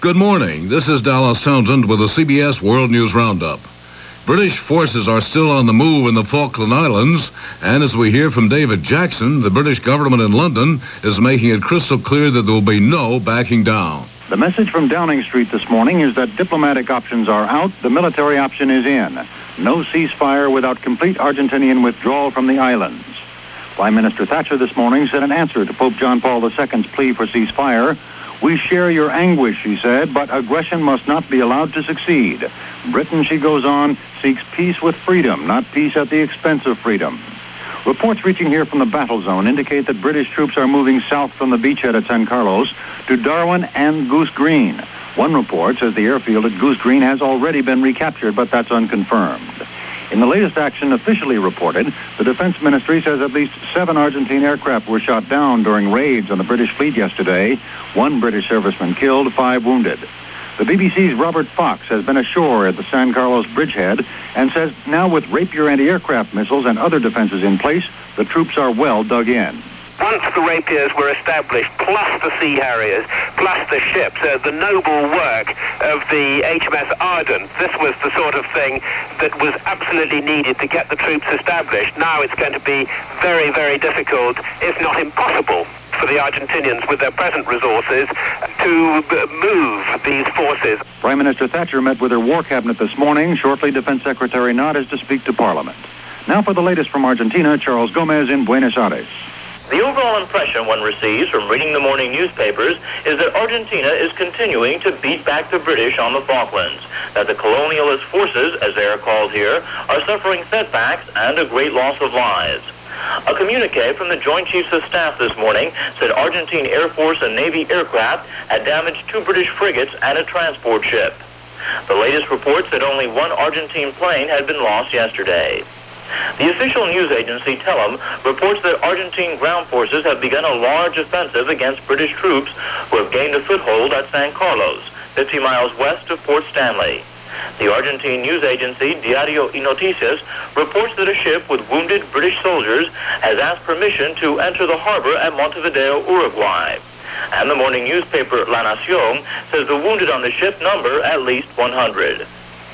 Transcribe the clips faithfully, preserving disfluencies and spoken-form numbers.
Good morning. This is Dallas Townsend with the C B S World News Roundup. British forces are still on the move in the Falkland Islands, and as we hear from David Jackson, the British government in London is making it crystal clear that there will be no backing down. The message from Downing Street this morning is that diplomatic options are out, the military option is in. No ceasefire without complete Argentinian withdrawal from the islands. Prime Minister Thatcher this morning said in answer to Pope John Paul the Second's plea for ceasefire, "We share your anguish," she said, "but aggression must not be allowed to succeed. Britain," she goes on, "seeks peace with freedom, not peace at the expense of freedom." Reports reaching here from the battle zone indicate that British troops are moving south from the beachhead at San Carlos to Darwin and Goose Green. One report says the airfield at Goose Green has already been recaptured, but that's unconfirmed. In the latest action officially reported, the Defense Ministry says at least seven Argentine aircraft were shot down during raids on the British fleet yesterday. One British serviceman killed, five wounded. The B B C's Robert Fox has been ashore at the San Carlos bridgehead and says now with Rapier anti-aircraft missiles and other defenses in place, the troops are well dug in. Once the Rapiers were established, plus the Sea Harriers, plus the ships, uh, the noble work of the H M S Ardent, this was the sort of thing that was absolutely needed to get the troops established. Now it's going to be very, very difficult, if not impossible, for the Argentinians with their present resources to move these forces. Prime Minister Thatcher met with her war cabinet this morning. Shortly, Defense Secretary Nod is to speak to Parliament. Now for the latest from Argentina, Charles Gomez in Buenos Aires. The overall impression one receives from reading the morning newspapers is that Argentina is continuing to beat back the British on the Falklands, that the colonialist forces, as they are called here, are suffering setbacks and a great loss of lives. A communique from the Joint Chiefs of Staff this morning said Argentine Air Force and Navy aircraft had damaged two British frigates and a transport ship. The latest report said only one Argentine plane had been lost yesterday. The official news agency Telem reports that Argentine ground forces have begun a large offensive against British troops who have gained a foothold at San Carlos, fifty miles west of Port Stanley. The Argentine news agency Diario y Noticias reports that a ship with wounded British soldiers has asked permission to enter the harbor at Montevideo, Uruguay. And the morning newspaper La Nación says the wounded on the ship number at least one hundred.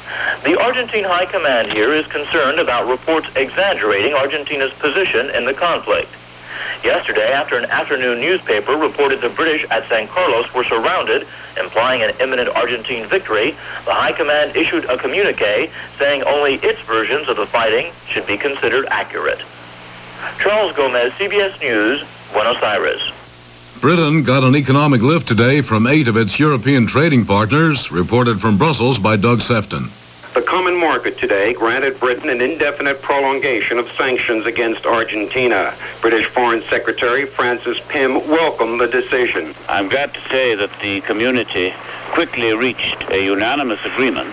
The Argentine High Command here is concerned about reports exaggerating Argentina's position in the conflict. Yesterday, after an afternoon newspaper reported the British at San Carlos were surrounded, implying an imminent Argentine victory, the High Command issued a communique saying only its versions of the fighting should be considered accurate. Charles Gomez, C B S News, Buenos Aires. Britain got an economic lift today from eight of its European trading partners, reported from Brussels by Doug Sefton. The common market today granted Britain an indefinite prolongation of sanctions against Argentina. British Foreign Secretary Francis Pym welcomed the decision. I'm glad to say that the community quickly reached a unanimous agreement,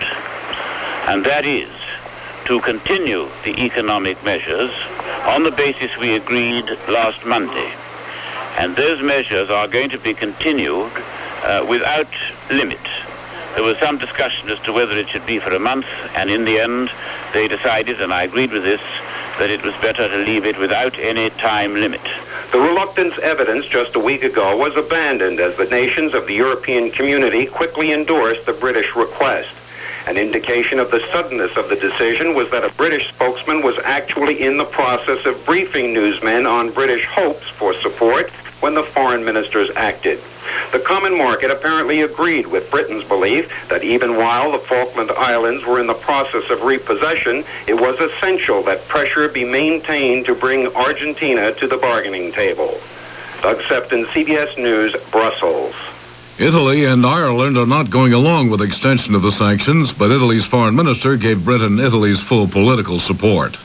and that is to continue the economic measures on the basis we agreed last Monday. And those measures are going to be continued uh, without limit. There was some discussion as to whether it should be for a month, and in the end they decided, and I agreed with this, that it was better to leave it without any time limit. The reluctance evidence just a week ago was abandoned as the nations of the European community quickly endorsed the British request. An indication of the suddenness of the decision was that a British spokesman was actually in the process of briefing newsmen on British hopes for support when the foreign ministers acted. The common market apparently agreed with Britain's belief that even while the Falkland Islands were in the process of repossession, it was essential that pressure be maintained to bring Argentina to the bargaining table. Doug Sefton, C B S News, Brussels. Italy and Ireland are not going along with extension of the sanctions, but Italy's foreign minister gave Britain Italy's full political support.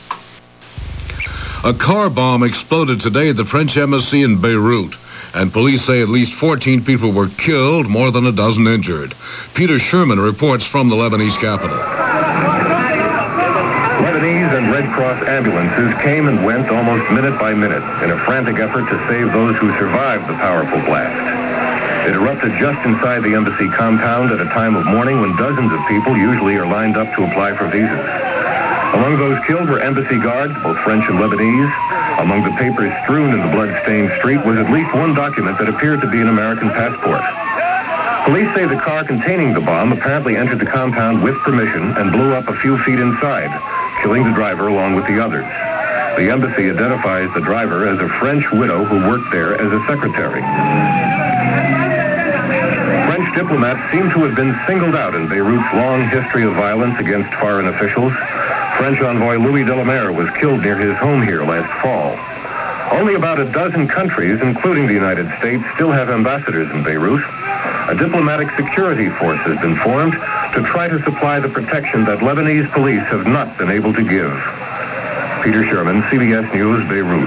A car bomb exploded today at the French embassy in Beirut, and police say at least fourteen people were killed, more than a dozen injured. Peter Sherman reports from the Lebanese capital. Lebanese and Red Cross ambulances came and went almost minute by minute in a frantic effort to save those who survived the powerful blast. It erupted just inside the embassy compound at a time of morning when dozens of people usually are lined up to apply for visas. Among those killed were embassy guards, both French and Lebanese. Among the papers strewn in the blood-stained street was at least one document that appeared to be an American passport. Police say the car containing the bomb apparently entered the compound with permission and blew up a few feet inside, killing the driver along with the others. The embassy identifies the driver as a French widow who worked there as a secretary. French diplomats seem to have been singled out in Beirut's long history of violence against foreign officials. French envoy Louis Delamere was killed near his home here last fall. Only about a dozen countries, including the United States, still have ambassadors in Beirut. A diplomatic security force has been formed to try to supply the protection that Lebanese police have not been able to give. Peter Sherman, C B S News, Beirut.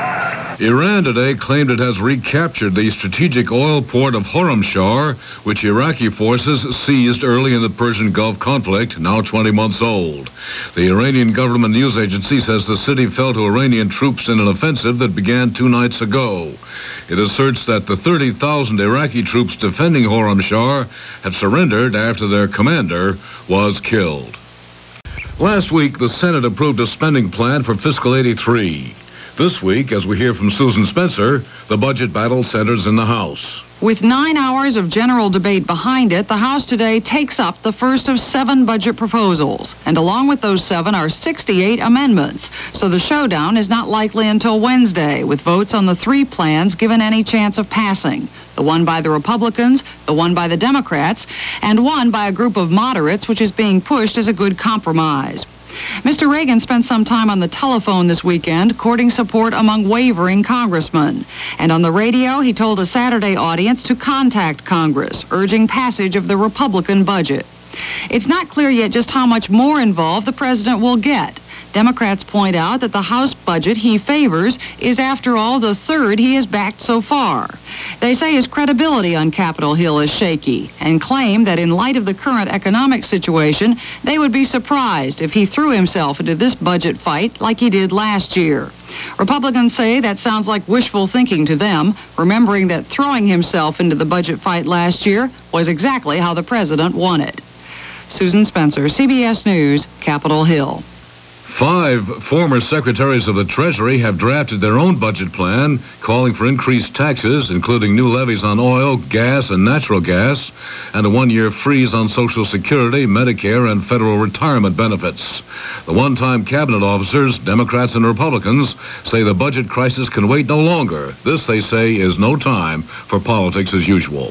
Iran today claimed it has recaptured the strategic oil port of Khorramshahr, which Iraqi forces seized early in the Persian Gulf conflict, now twenty months old. The Iranian government news agency says the city fell to Iranian troops in an offensive that began two nights ago. It asserts that the thirty thousand Iraqi troops defending Khorramshahr have surrendered after their commander was killed. Last week, the Senate approved a spending plan for fiscal eighty-three. This week, as we hear from Susan Spencer, the budget battle centers in the House. With nine hours of general debate behind it, the House today takes up the first of seven budget proposals. And along with those seven are sixty-eight amendments. So the showdown is not likely until Wednesday, with votes on the three plans given any chance of passing. The one by the Republicans, the one by the Democrats, and one by a group of moderates, which is being pushed as a good compromise. Mister Reagan spent some time on the telephone this weekend, courting support among wavering congressmen. And on the radio, he told a Saturday audience to contact Congress, urging passage of the Republican budget. It's not clear yet just how much more involved the president will get. Democrats point out that the House budget he favors is, after all, the third he has backed so far. They say his credibility on Capitol Hill is shaky and claim that in light of the current economic situation, they would be surprised if he threw himself into this budget fight like he did last year. Republicans say that sounds like wishful thinking to them, remembering that throwing himself into the budget fight last year was exactly how the president won it. Susan Spencer, C B S News, Capitol Hill. Five former secretaries of the Treasury have drafted their own budget plan, calling for increased taxes, including new levies on oil, gas, and natural gas, and a one-year freeze on Social Security, Medicare, and federal retirement benefits. The one-time cabinet officers, Democrats and Republicans, say the budget crisis can wait no longer. This, they say, is no time for politics as usual.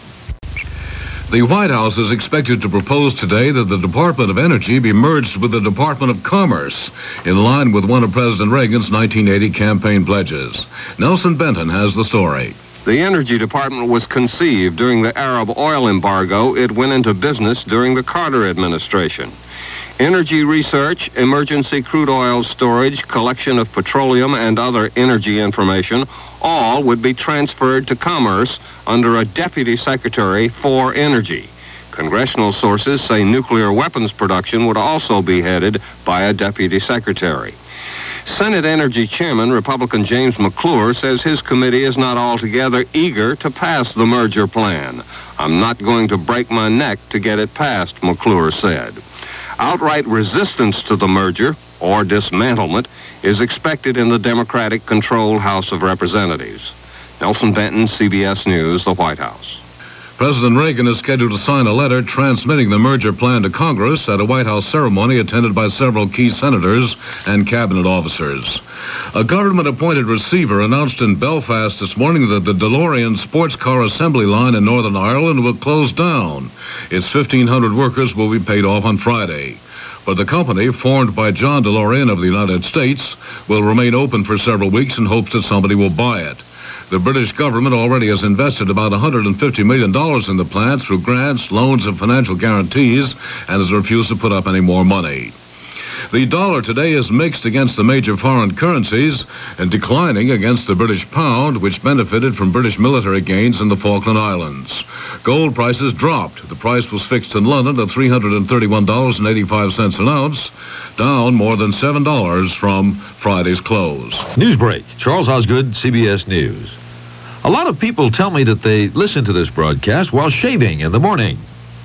The White House is expected to propose today that the Department of Energy be merged with the Department of Commerce, in line with one of President Reagan's nineteen eighty campaign pledges. Nelson Benton has the story. The Energy Department was conceived during the Arab oil embargo. It went into business during the Carter administration. Energy research, emergency crude oil storage, collection of petroleum and other energy information, all would be transferred to Commerce under a Deputy Secretary for Energy. Congressional sources say nuclear weapons production would also be headed by a Deputy Secretary. Senate Energy Chairman, Republican James McClure, says his committee is not altogether eager to pass the merger plan. "I'm not going to break my neck to get it passed," McClure said. Outright resistance to the merger, or dismantlement, is expected in the Democratic-controlled House of Representatives. Nelson Benton, C B S News, the White House. President Reagan is scheduled to sign a letter transmitting the merger plan to Congress at a White House ceremony attended by several key senators and cabinet officers. A government-appointed receiver announced in Belfast this morning that the DeLorean sports car assembly line in Northern Ireland will close down. Its fifteen hundred workers will be paid off on Friday. But the company, formed by John DeLorean of the United States, will remain open for several weeks in hopes that somebody will buy it. The British government already has invested about one hundred fifty million dollars in the plant through grants, loans, and financial guarantees, and has refused to put up any more money. The dollar today is mixed against the major foreign currencies and declining against the British pound, which benefited from British military gains in the Falkland Islands. Gold prices dropped. The price was fixed in London at three hundred thirty-one dollars and eighty-five cents an ounce, down more than seven dollars from Friday's close. Newsbreak. Charles Osgood, C B S News. A lot of people tell me that they listen to this broadcast while shaving in the morning.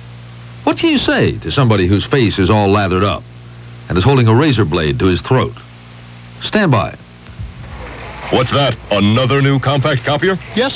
What can you say to somebody whose face is all lathered up and is holding a razor blade to his throat? Stand by. What's that? Another new compact copier? Yes, sir.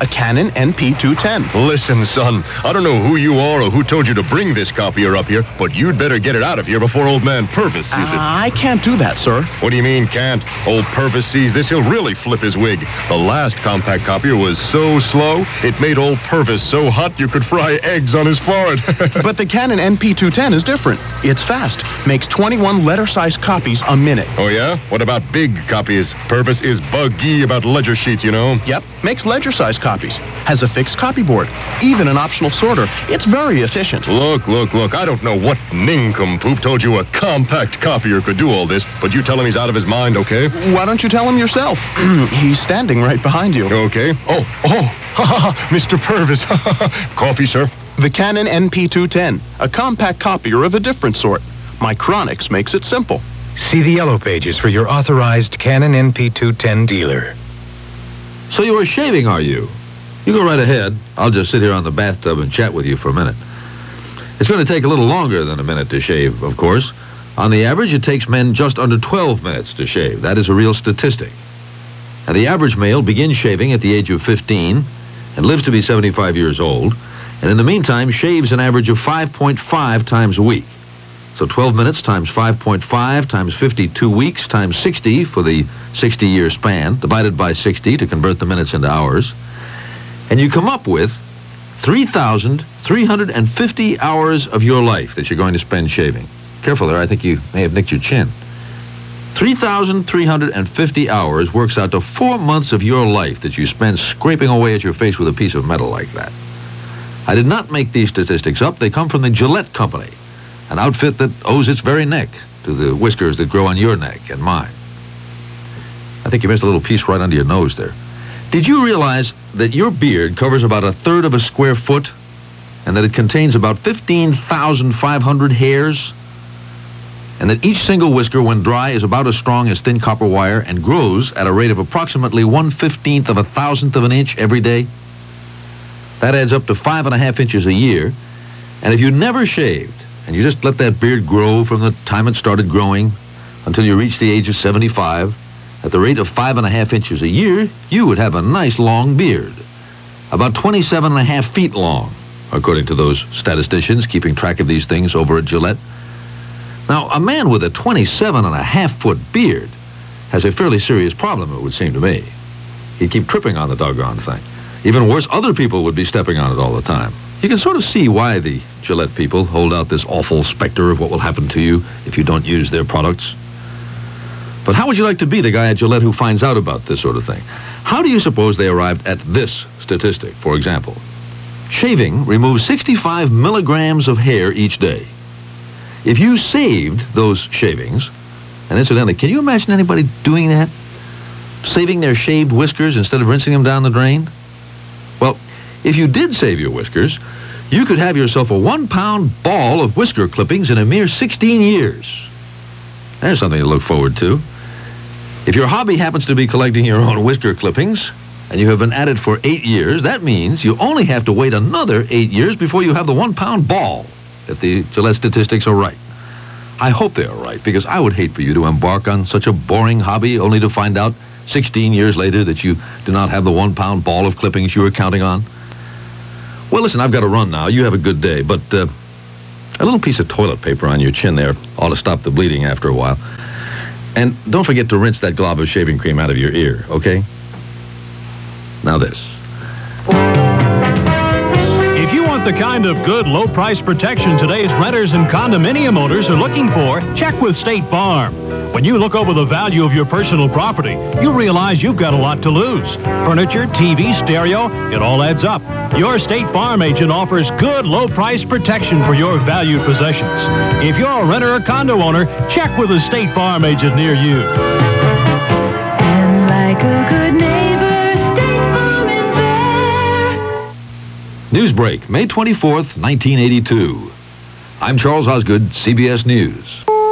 a Canon N P two ten. Listen, son, I don't know who you are or who told you to bring this copier up here, but you'd better get it out of here before old man Purvis sees uh, it. I can't do that, sir. What do you mean, can't? Old Purvis sees this, he'll really flip his wig. The last compact copier was so slow, it made old Purvis so hot you could fry eggs on his forehead. But the Canon N P two ten is different. It's fast. Makes twenty-one letter-sized copies a minute. Oh, yeah? What about big copies? Purvis is buggy about ledger sheets, you know? Yep. Makes ledger-sized copies. Has a fixed copy board. Even an optional sorter. It's very efficient. Look, look, look. I don't know what nincompoop told you a compact copier could do all this, but you tell him he's out of his mind, okay? Why don't you tell him yourself? He's standing right behind you. Okay. Oh, oh, Mister Purvis. Coffee, sir. The Canon N P two ten, a compact copier of a different sort. Micronics makes it simple. See the yellow pages for your authorized Canon N P two ten dealer. So you are shaving, are you? You go right ahead. I'll just sit here on the bathtub and chat with you for a minute. It's going to take a little longer than a minute to shave, of course. On the average, it takes men just under twelve minutes to shave. That is a real statistic. And the average male begins shaving at the age of fifteen and lives to be seventy-five years old, and in the meantime shaves an average of five point five times a week. So twelve minutes times five point five times fifty-two weeks times sixty for the sixty-year span, divided by sixty to convert the minutes into hours. And you come up with three thousand three hundred fifty hours of your life that you're going to spend shaving. Careful there, I think you may have nicked your chin. three thousand three hundred fifty hours works out to four months of your life that you spend scraping away at your face with a piece of metal like that. I did not make these statistics up. They come from the Gillette Company, an outfit that owes its very neck to the whiskers that grow on your neck and mine. I think you missed a little piece right under your nose there. Did you realize that your beard covers about a third of a square foot and that it contains about fifteen thousand five hundred hairs? And that each single whisker, when dry, is about as strong as thin copper wire and grows at a rate of approximately one fifteenth of a thousandth of an inch every day? That adds up to five and a half inches a year. And if you never shaved and you just let that beard grow from the time it started growing until you reach the age of seventy-five, at the rate of five and a half inches a year, you would have a nice long beard. About twenty-seven and a half feet long, according to those statisticians keeping track of these things over at Gillette. Now, a man with a twenty-seven and a half foot beard has a fairly serious problem, it would seem to me. He'd keep tripping on the doggone thing. Even worse, other people would be stepping on it all the time. You can sort of see why the Gillette people hold out this awful specter of what will happen to you if you don't use their products. But how would you like to be the guy at Gillette who finds out about this sort of thing? How do you suppose they arrived at this statistic, for example? Shaving removes sixty-five milligrams of hair each day. If you saved those shavings, and incidentally, can you imagine anybody doing that? Saving their shaved whiskers instead of rinsing them down the drain? Well, if you did save your whiskers, you could have yourself a one-pound ball of whisker clippings in a mere sixteen years. There's something to look forward to. If your hobby happens to be collecting your own whisker clippings, and you have been at it for eight years, that means you only have to wait another eight years before you have the one-pound ball, if the Gillette statistics are right. I hope they are right, because I would hate for you to embark on such a boring hobby only to find out sixteen years later that you do not have the one-pound ball of clippings you were counting on. Well, listen, I've got to run now. You have a good day, but uh, a little piece of toilet paper on your chin there ought to stop the bleeding after a while. And don't forget to rinse that glob of shaving cream out of your ear, okay? Now this. If you want the kind of good, low-price protection today's renters and condominium owners are looking for, check with State Farm. When you look over the value of your personal property, you realize you've got a lot to lose. Furniture, T V, stereo, it all adds up. Your State Farm agent offers good, low-price protection for your valued possessions. If you're a renter or condo owner, check with a State Farm agent near you. And like a good neighbor, State Farm is there. Newsbreak, May twenty-fourth, nineteen eighty-two. I'm Charles Osgood, C B S News.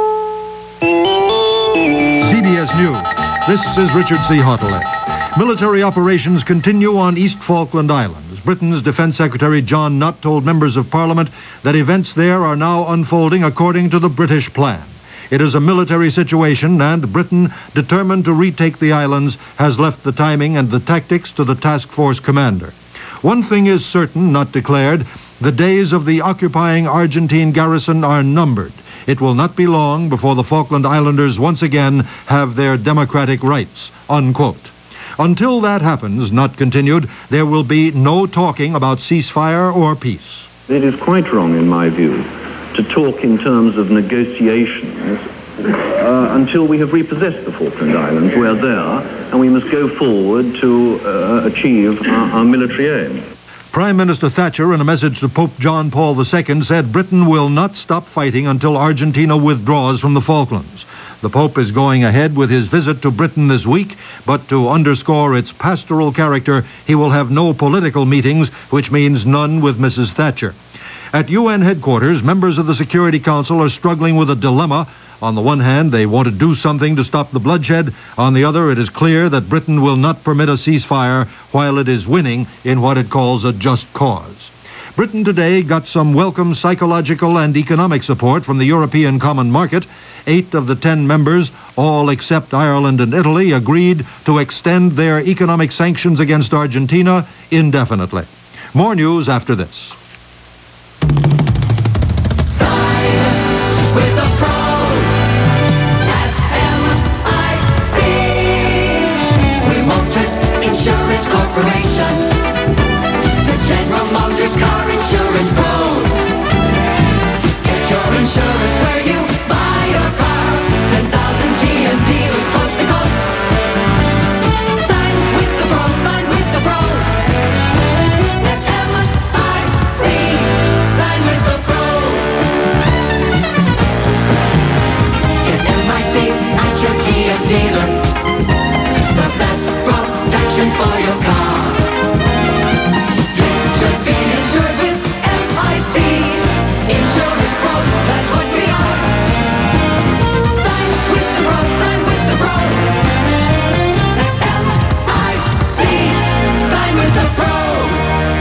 C B S News. This is Richard C. Hautelet. Military operations continue on East Falkland Islands. Britain's Defense Secretary John Nutt told members of Parliament that events there are now unfolding according to the British plan. It is a military situation, and Britain, determined to retake the islands, has left the timing and the tactics to the task force commander. One thing is certain, not declared. The days of the occupying Argentine garrison are numbered. It will not be long before the Falkland Islanders once again have their democratic rights, unquote. Until that happens, not continued, there will be no talking about ceasefire or peace. It is quite wrong, in my view, to talk in terms of negotiations uh, until we have repossessed the Falkland Islands. We're there, and we must go forward to uh, achieve our, our military aim. Prime Minister Thatcher, in a message to Pope John Paul the Second, said Britain will not stop fighting until Argentina withdraws from the Falklands. The Pope is going ahead with his visit to Britain this week, but to underscore its pastoral character, he will have no political meetings, which means none with Missus Thatcher. At U N headquarters, members of the Security Council are struggling with a dilemma. On the one hand, they want to do something to stop the bloodshed. On the other, it is clear that Britain will not permit a ceasefire while it is winning in what it calls a just cause. Britain today got some welcome psychological and economic support from the European Common Market. Eight of the ten members, all except Ireland and Italy, agreed to extend their economic sanctions against Argentina indefinitely. More news after this. With the pros at M I C. We Motors Insurance Corporation. The General Motors Car Insurance Pros. Get your insurance where you buy your car. ten thousand G M dealers coast to coast. Sign with the pros, sign with the pros. At M I C, sign with the pros. At your G M dealer, the best protection for your car. You should be insured with M I C. Insurance pros, that's what we are. Sign with the pros, sign with the pros. At M I C, sign with the pros.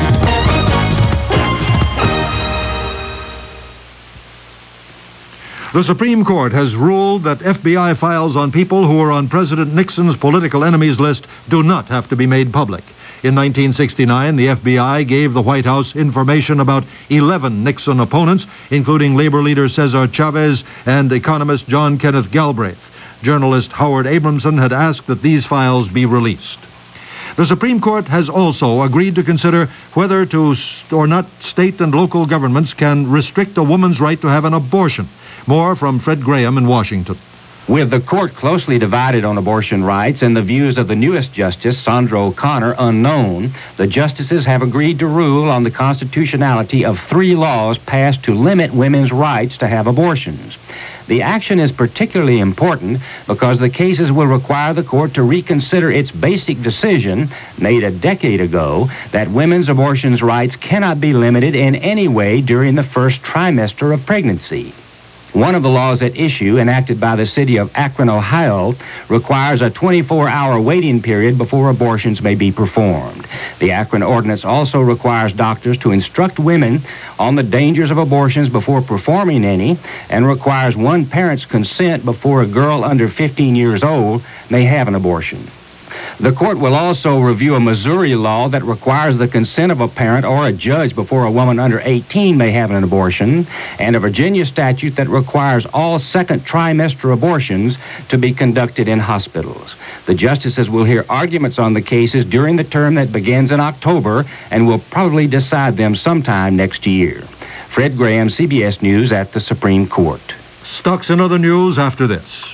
The Supreme Court has ruled that F B I files on people who are on President Nixon's political enemies list do not have to be made public. In nineteen sixty-nine, the F B I gave the White House information about eleven Nixon opponents, including labor leader Cesar Chavez and economist John Kenneth Galbraith. Journalist Howard Abramson had asked that these files be released. The Supreme Court has also agreed to consider whether to or not state and local governments can restrict a woman's right to have an abortion. More from Fred Graham in Washington. With the court closely divided on abortion rights and the views of the newest justice, Sandra O'Connor, unknown, the justices have agreed to rule on the constitutionality of three laws passed to limit women's rights to have abortions. The action is particularly important because the cases will require the court to reconsider its basic decision, made a decade ago, that women's abortions rights cannot be limited in any way during the first trimester of pregnancy. One of the laws at issue, enacted by the city of Akron, Ohio, requires a twenty-four hour waiting period before abortions may be performed. The Akron ordinance also requires doctors to instruct women on the dangers of abortions before performing any, and requires one parent's consent before a girl under fifteen years old may have an abortion. The court will also review a Missouri law that requires the consent of a parent or a judge before a woman under eighteen may have an abortion, and a Virginia statute that requires all second trimester abortions to be conducted in hospitals. The justices will hear arguments on the cases during the term that begins in October and will probably decide them sometime next year. Fred Graham, C B S News at the Supreme Court. Stocks and other news after this.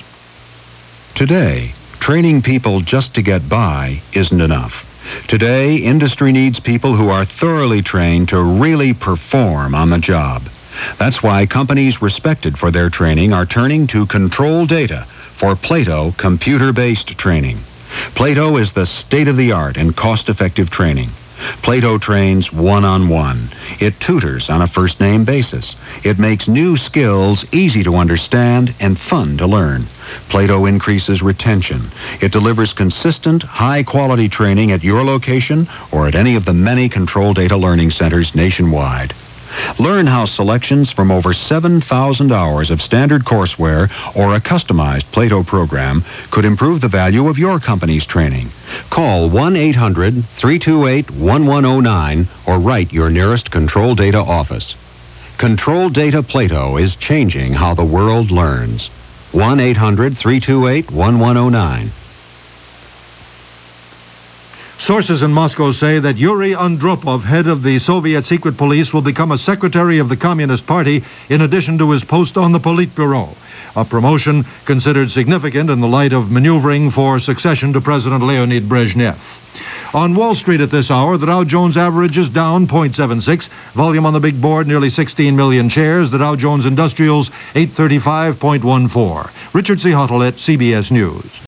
Today, training people just to get by isn't enough. Today, industry needs people who are thoroughly trained to really perform on the job. That's why companies respected for their training are turning to Control Data for Plato computer-based training. Plato is the state-of-the-art in cost-effective training. Plato trains one-on-one. It tutors on a first-name basis. It makes new skills easy to understand and fun to learn. Plato increases retention. It delivers consistent, high-quality training at your location or at any of the many Control Data learning centers nationwide. Learn how selections from over seven thousand hours of standard courseware or a customized Plato program could improve the value of your company's training. Call one eight hundred, three two eight, one one zero nine or write your nearest Control Data office. Control Data Plato is changing how the world learns. one eight hundred, three two eight, one one zero nine. Sources in Moscow say that Yuri Andropov, head of the Soviet secret police, will become a secretary of the Communist Party in addition to his post on the Politburo, a promotion considered significant in the light of maneuvering for succession to President Leonid Brezhnev. On Wall Street at this hour, the Dow Jones average is down zero point seven six. Volume on the big board, nearly sixteen million shares. The Dow Jones Industrials, eight thirty-five point one four. Richard C. Hottelet, C B S News.